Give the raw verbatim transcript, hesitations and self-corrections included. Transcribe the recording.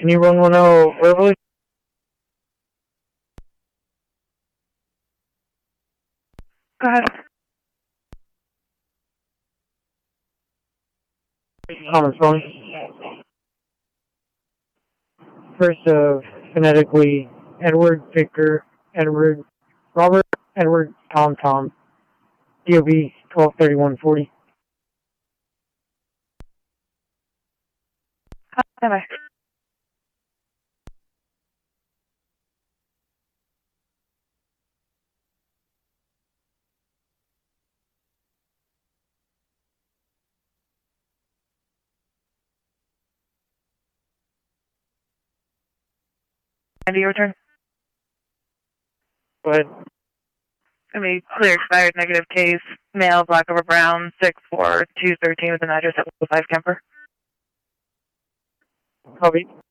Can you run one out verbally? Go ahead. On the phone. First of phonetically, Edward, Victor, Edward, Robert, Edward, Tom, Tom. D O B twelve thirty-one forty. Stand by. And your return? Go ahead. Gonna be clear expired negative case, male, black over brown, six four two thirteen with an address at five Kemper. Copy.